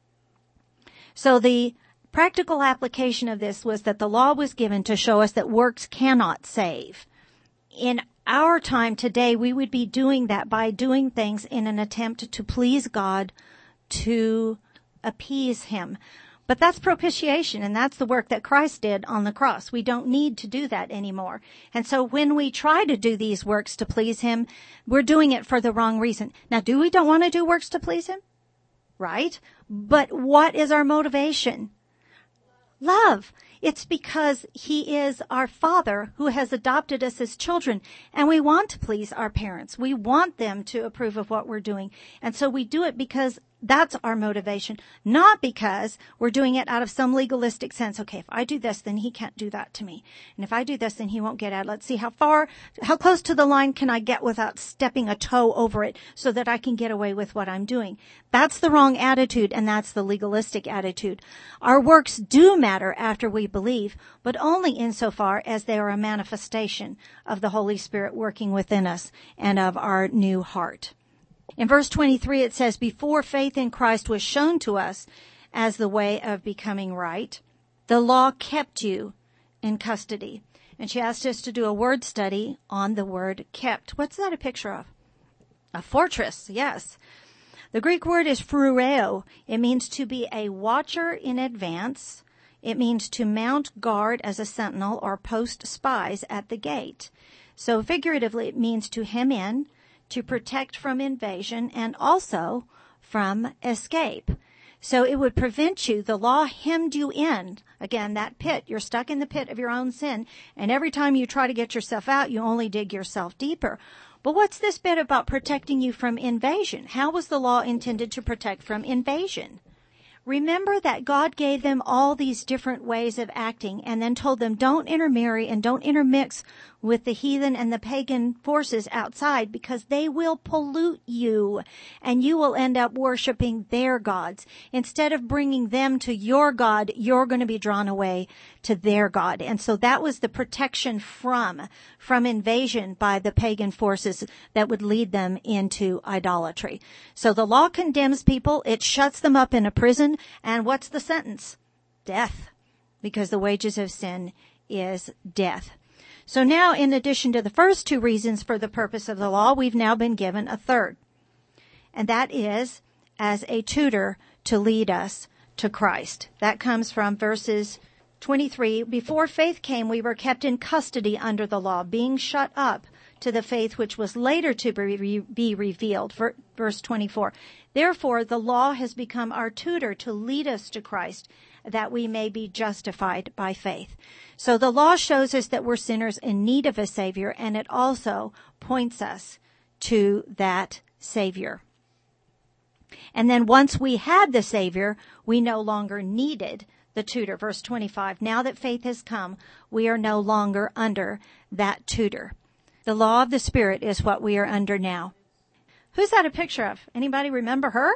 So the practical application of this was that the law was given to show us that works cannot save. In our time today, we would be doing that by doing things in an attempt to please God, to appease him. But that's propitiation, and that's the work that Christ did on the cross. We don't need to do that anymore. And so when we try to do these works to please him, we're doing it for the wrong reason. Now, we don't want to do works to please him? Right? But what is our motivation? Love. It's because he is our Father who has adopted us as children, and we want to please our parents. We want them to approve of what we're doing. And so we do it because that's our motivation, not because we're doing it out of some legalistic sense. Okay, if I do this, then he can't do that to me. And if I do this, then he won't get out. Let's see how close to the line can I get without stepping a toe over it so that I can get away with what I'm doing. That's the wrong attitude, and that's the legalistic attitude. Our works do matter after we believe, but only insofar as they are a manifestation of the Holy Spirit working within us and of our new heart. In verse 23, it says, before faith in Christ was shown to us, as the way of becoming right. The law kept you in custody. And she asked us to do a word study on the word kept. What's that a picture of? A fortress, yes. The Greek word is phroureo. It means to be a watcher in advance. It means to mount guard as a sentinel or post spies at the gate. So figuratively, it means to hem in, to protect from invasion, and also from escape. So it would prevent you. The law hemmed you in. Again, that pit. You're stuck in the pit of your own sin. And every time you try to get yourself out, you only dig yourself deeper. But what's this bit about protecting you from invasion? How was the law intended to protect from invasion? Remember that God gave them all these different ways of acting and then told them don't intermarry and don't intermix with the heathen and the pagan forces outside because they will pollute you and you will end up worshiping their gods. Instead of bringing them to your God, you're going to be drawn away to their God. And so that was the protection from invasion by the pagan forces that would lead them into idolatry. So the law condemns people. It shuts them up in a prison. And what's the sentence? Death. Because the wages of sin is death. So now, in addition to the first two reasons for the purpose of the law, we've now been given a third. And that is as a tutor to lead us to Christ. That comes from verses 23. Before faith came, we were kept in custody under the law, being shut up to the faith which was later to be revealed. Verse 24. Therefore, the law has become our tutor to lead us to Christ, that we may be justified by faith. So the law shows us that we're sinners in need of a Savior, and it also points us to that Savior. And then once we had the Savior, we no longer needed the tutor. Verse 25, now that faith has come, we are no longer under that tutor. The law of the Spirit is what we are under now. Who's that a picture of? Anybody remember her?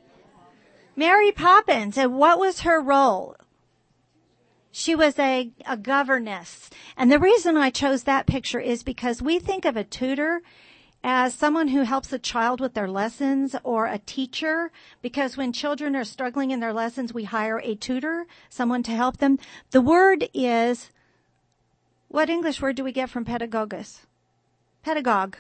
Mary Poppins. And what was her role? She was a governess. And the reason I chose that picture is because we think of a tutor as someone who helps a child with their lessons or a teacher, because when children are struggling in their lessons, we hire a tutor, someone to help them. The word is, what English word do we get from pedagogus? Pedagogue.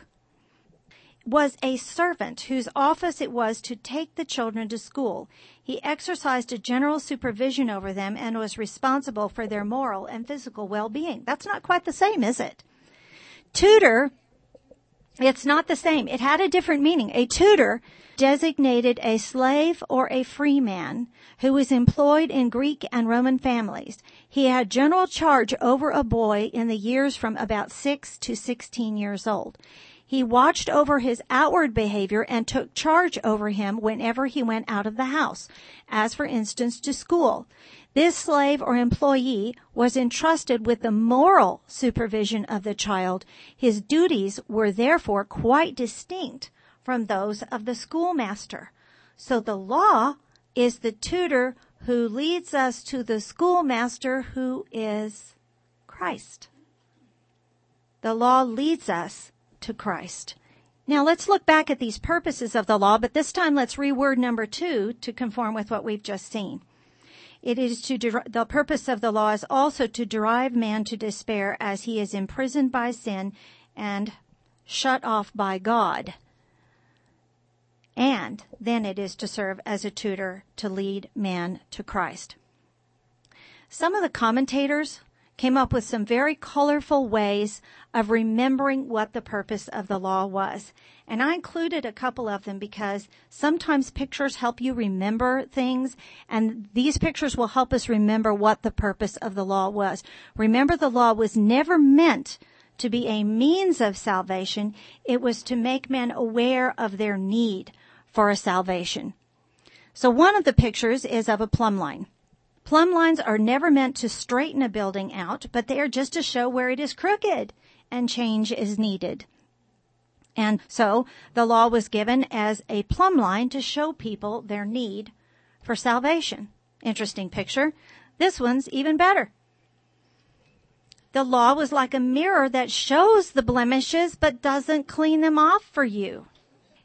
Was a servant whose office it was to take the children to school. He exercised a general supervision over them and was responsible for their moral and physical well-being. That's not quite the same, is it? Tutor, it's not the same. It had a different meaning. A tutor designated a slave or a free man who was employed in Greek and Roman families. He had general charge over a boy in the years from about 6 to 16 years old. He watched over his outward behavior and took charge over him whenever he went out of the house, as for instance to school. This slave or employee was entrusted with the moral supervision of the child. His duties were therefore quite distinct from those of the schoolmaster. So the law is the tutor who leads us to the schoolmaster, who is Christ. The law leads us to Christ. Now let's look back at these purposes of the law, but this time let's reword number 2 to conform with what we've just seen. It is the purpose of the law is also to drive man to despair as he is imprisoned by sin and shut off by God. And then it is to serve as a tutor to lead man to Christ. Some of the commentators came up with some very colorful ways of remembering what the purpose of the law was. And I included a couple of them because sometimes pictures help you remember things, and these pictures will help us remember what the purpose of the law was. Remember, the law was never meant to be a means of salvation. It was to make men aware of their need for a salvation. So one of the pictures is of a plumb line. Plumb lines are never meant to straighten a building out, but they are just to show where it is crooked and change is needed. And so the law was given as a plumb line to show people their need for salvation. Interesting picture. This one's even better. The law was like a mirror that shows the blemishes but doesn't clean them off for you.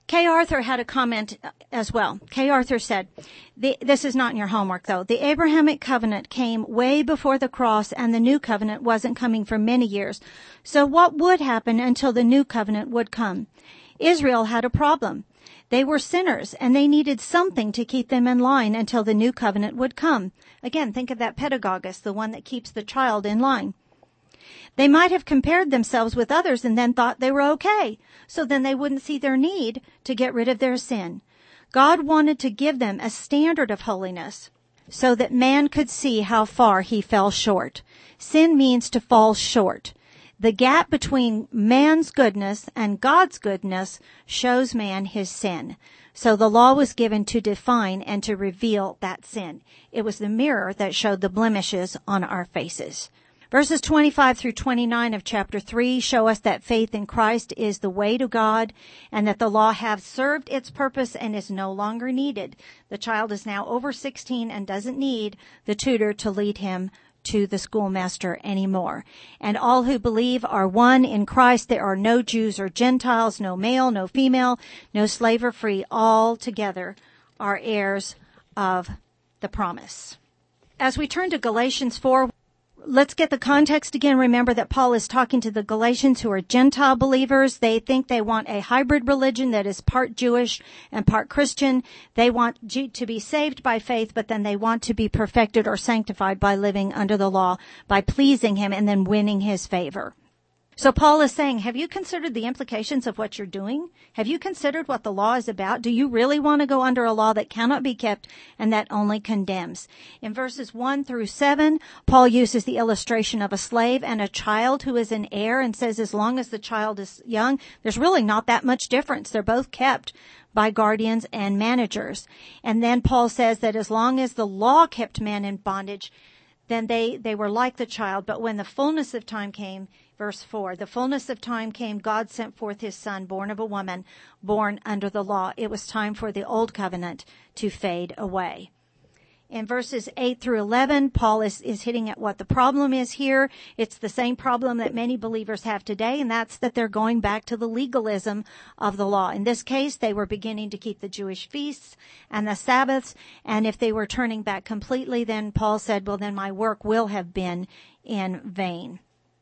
Kay Arthur had a comment as well. Kay Arthur said, this is not in your homework though. The Abrahamic covenant came way before the cross and the new covenant wasn't coming for many years. So what would happen until the new covenant would come? Israel had a problem. They were sinners and they needed something to keep them in line until the new covenant would come. Again, think of that pedagogist, the one that keeps the child in line. They might have compared themselves with others and then thought they were okay. So then they wouldn't see their need to get rid of their sin. God wanted to give them a standard of holiness so that man could see how far he fell short. Sin means to fall short. The gap between man's goodness and God's goodness shows man his sin. So the law was given to define and to reveal that sin. It was the mirror that showed the blemishes on our faces. Verses 25 through 29 of chapter 3 show us that faith in Christ is the way to God and that the law has served its purpose and is no longer needed. The child is now over 16 and doesn't need the tutor to lead him to the schoolmaster anymore. And all who believe are one in Christ. There are no Jews or Gentiles, no male, no female, no slave or free. All together are heirs of the promise. As we turn to Galatians 4, let's get the context again. Remember that Paul is talking to the Galatians who are Gentile believers. They think they want a hybrid religion that is part Jewish and part Christian. They want to be saved by faith, but then they want to be perfected or sanctified by living under the law, by pleasing him and then winning his favor. So Paul is saying, have you considered the implications of what you're doing? Have you considered what the law is about? Do you really want to go under a law that cannot be kept and that only condemns? In verses 1 through 7, Paul uses the illustration of a slave and a child who is an heir and says as long as the child is young, there's really not that much difference. They're both kept by guardians and managers. And then Paul says that as long as the law kept man in bondage, then they were like the child. But when the fullness of time came, verse 4, the fullness of time came, God sent forth his son, born of a woman, born under the law. It was time for the old covenant to fade away. In verses 8 through 11, Paul is hitting at what the problem is here. It's the same problem that many believers have today, and that's that they're going back to the legalism of the law. In this case, they were beginning to keep the Jewish feasts and the Sabbaths, and if they were turning back completely, then Paul said, well, then my work will have been in vain.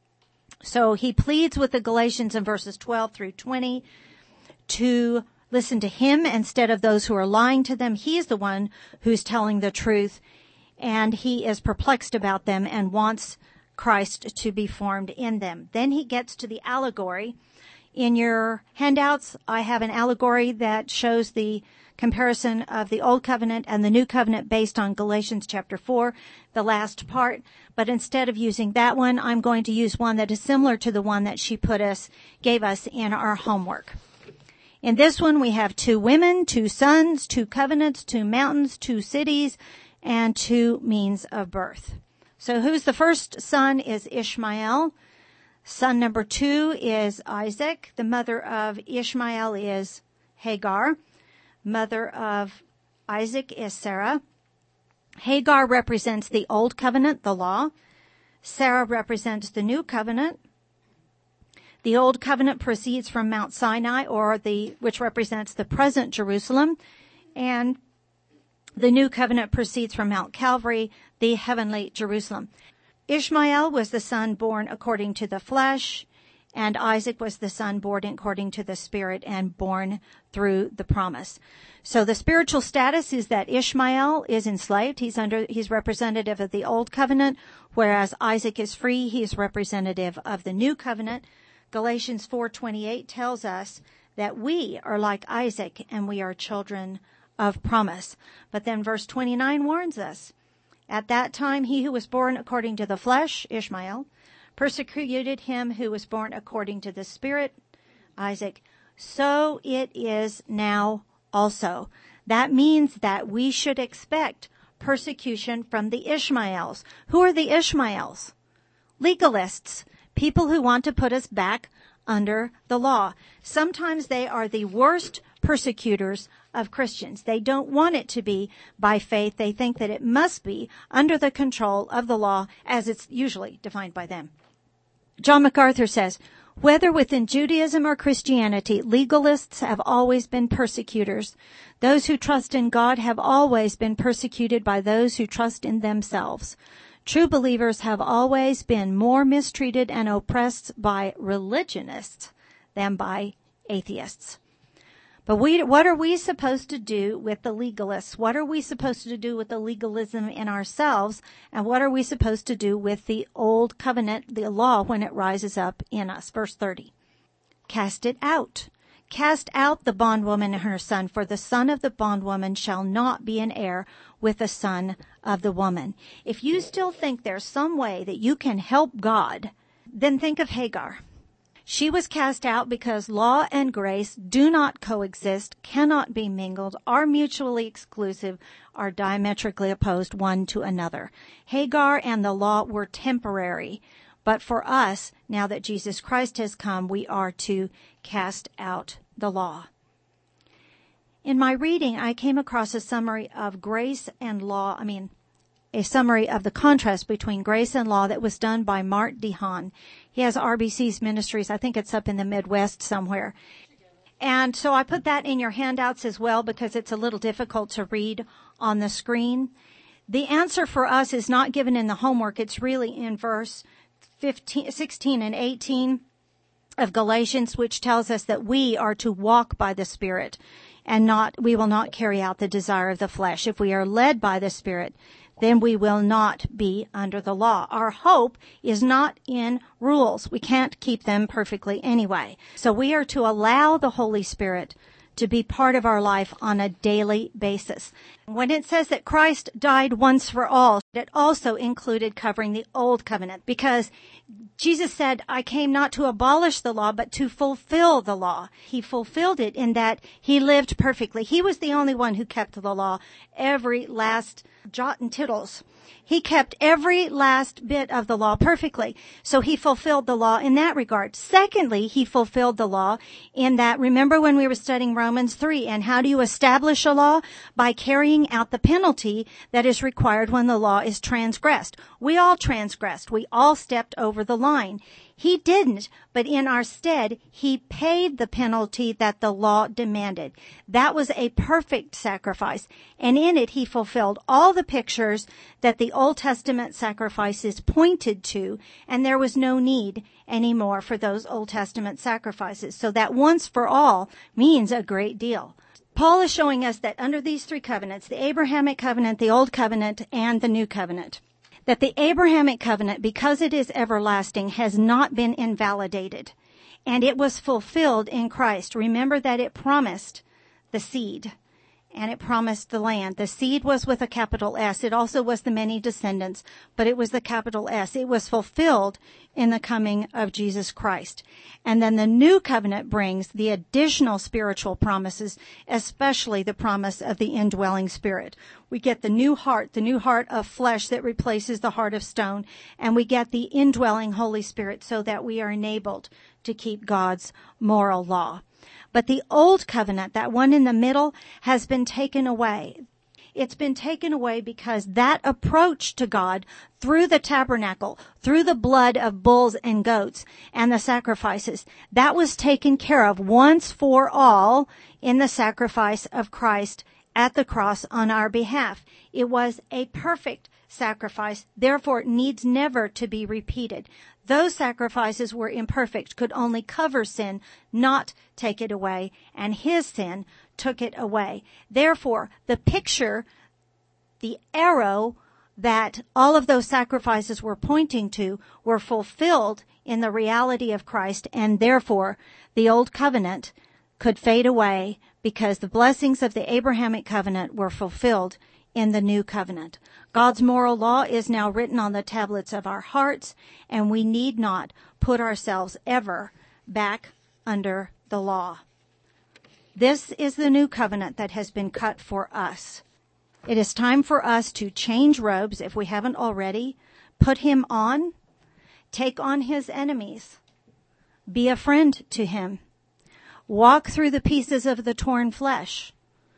So he pleads with the Galatians in verses 12 through 20 to listen to him instead of those who are lying to them. He is the one who's telling the truth, and he is perplexed about them and wants Christ to be formed in them. Then he gets to the allegory. In your handouts, I have an allegory that shows the comparison of the Old Covenant and the New Covenant based on Galatians chapter 4, the last part. But instead of using that one, I'm going to use one that is similar to the one that she gave us in our homework. In this one, we have 2 women, 2 sons, 2 covenants, 2 mountains, 2 cities, and 2 means of birth. So who's the first son is Ishmael. Son number 2 is Isaac. The mother of Ishmael is Hagar. Mother of Isaac is Sarah. Hagar represents the Old Covenant, the law. Sarah represents the New Covenant. The Old Covenant proceeds from Mount Sinai, which represents the present Jerusalem, and the New Covenant proceeds from Mount Calvary, the heavenly Jerusalem. Ishmael was the son born according to the flesh, and Isaac was the son born according to the Spirit and born through the promise. So the spiritual status is that Ishmael is enslaved. He's representative of the Old Covenant, whereas Isaac is free. He is representative of the New Covenant. Galatians 4:28 tells us that we are like Isaac and we are children of promise. But then verse 29 warns us, at that time he who was born according to the flesh, Ishmael, persecuted him who was born according to the Spirit, Isaac. So it is now also. That means that we should expect persecution from the Ishmaels. Who are the Ishmaels? Legalists. People who want to put us back under the law. Sometimes they are the worst persecutors of Christians. They don't want it to be by faith. They think that it must be under the control of the law as it's usually defined by them. John MacArthur says, Whether within Judaism or Christianity, legalists have always been persecutors. Those who trust in God have always been persecuted by those who trust in themselves. True believers have always been more mistreated and oppressed by religionists than by atheists. But what are we supposed to do with the legalists? What are we supposed to do with the legalism in ourselves? And what are we supposed to do with the old covenant, the law, when it rises up in us? Verse 30. Cast it out. Cast out the bondwoman and her son, for the son of the bondwoman shall not be an heir with the son of the woman. If you still think there's some way that you can help God, then think of Hagar. She was cast out because law and grace do not coexist, cannot be mingled, are mutually exclusive, are diametrically opposed one to another. Hagar and the law were temporary, but for us, now that Jesus Christ has come, we are to cast out the law. In my reading, I came across a summary of grace and law, a summary of the contrast between grace and law that was done by Mart DeHaan. He has RBC's Ministries. I think it's up in the Midwest somewhere. And so I put that in your handouts as well because it's a little difficult to read on the screen. The answer for us is not given in the homework. It's really in verse 16 and 18 of Galatians, which tells us that we are to walk by the Spirit and we will not carry out the desire of the flesh. If we are led by the Spirit, then we will not be under the law. Our hope is not in rules. We can't keep them perfectly anyway. So we are to allow the Holy Spirit to be part of our life on a daily basis. When it says that Christ died once for all, it also included covering the old covenant because Jesus said, I came not to abolish the law, but to fulfill the law. He fulfilled it in that he lived perfectly. He was the only one who kept the law, every last jot and tittles. He kept every last bit of the law perfectly. So he fulfilled the law in that regard. Secondly, he fulfilled the law in that, remember when we were studying Romans 3, and how do you establish a law? By carrying out the penalty that is required when the law is transgressed. We all transgressed. We all stepped over the line. He didn't, but in our stead, he paid the penalty that the law demanded. That was a perfect sacrifice, and in it he fulfilled all the pictures that the Old Testament sacrifices pointed to, and there was no need anymore for those Old Testament sacrifices. So that once for all means a great deal. Paul is showing us that under these three covenants, the Abrahamic covenant, the Old Covenant, and the New Covenant, that the Abrahamic covenant, because it is everlasting, has not been invalidated. And it was fulfilled in Christ. Remember that it promised the seed and it promised the land. The seed was with a capital S. It also was the many descendants, but it was the capital S. It was fulfilled in the coming of Jesus Christ. And then the new covenant brings the additional spiritual promises, especially the promise of the indwelling Spirit. We get the new heart of flesh that replaces the heart of stone, and we get the indwelling Holy Spirit so that we are enabled to keep God's moral law. But the old covenant, that one in the middle, has been taken away. It's been taken away because that approach to God through the tabernacle, through the blood of bulls and goats and the sacrifices, that was taken care of once for all in the sacrifice of Christ at the cross on our behalf. It was a perfect sacrifice, therefore it needs never to be repeated. Those sacrifices were imperfect, could only cover sin, not take it away, and his sin took it away. Therefore, the picture, the arrow that all of those sacrifices were pointing to were fulfilled in the reality of Christ, and therefore the old covenant could fade away because the blessings of the Abrahamic covenant were fulfilled in the new covenant. God's moral law is now written on the tablets of our hearts, and we need not put ourselves ever back under the law. This is the new covenant that has been cut for us. It is time for us to change robes if we haven't already, put him on, take on his enemies, be a friend to him, walk through the pieces of the torn flesh,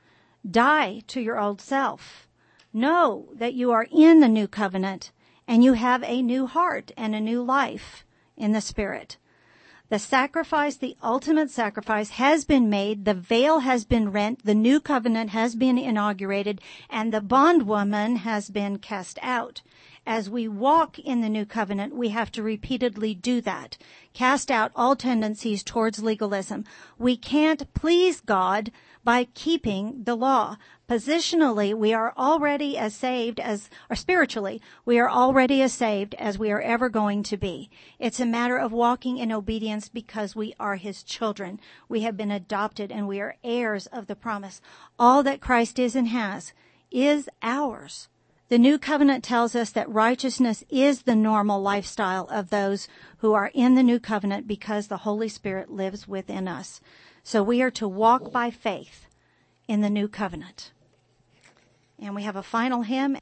die to your old self. Know that you are in the new covenant and you have a new heart and a new life in the Spirit. The sacrifice, the ultimate sacrifice, has been made. The veil has been rent. The new covenant has been inaugurated, and the bondwoman has been cast out. As we walk in the new covenant, we have to repeatedly do that. Cast out all tendencies towards legalism. We can't please God by keeping the law. Positionally, we are already as saved as, or spiritually, we are already as saved as we are ever going to be. It's a matter of walking in obedience because we are His children. We have been adopted and we are heirs of the promise. All that Christ is and has is ours. The new covenant tells us that righteousness is the normal lifestyle of those who are in the new covenant because the Holy Spirit lives within us. So we are to walk by faith in the new covenant. And we have a final hymn.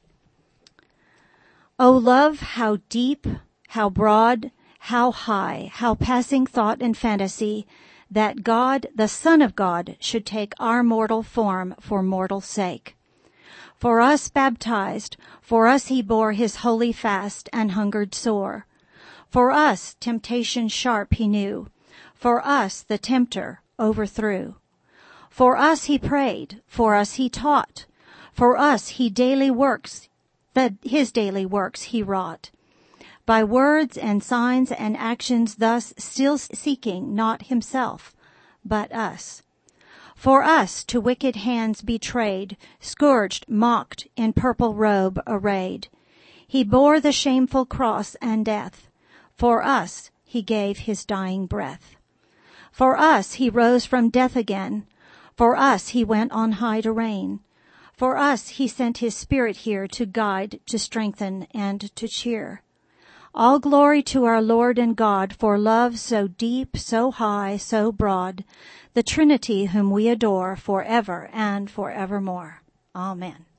O love, how deep, how broad, how high, how passing thought and fantasy, that God, the Son of God, should take our mortal form for mortal sake. For us baptized, for us He bore His holy fast and hungered sore. For us temptation sharp He knew, for us the tempter overthrew. For us He prayed, for us He taught, for us He daily works, His daily works He wrought. By words and signs and actions thus still seeking not Himself, but us. For us to wicked hands betrayed, scourged, mocked, in purple robe arrayed. He bore the shameful cross and death. For us He gave His dying breath. For us He rose from death again. For us He went on high to reign. For us He sent His Spirit here to guide, to strengthen, and to cheer. All glory to our Lord and God for love so deep, so high, so broad, the Trinity whom we adore forever and forevermore. Amen.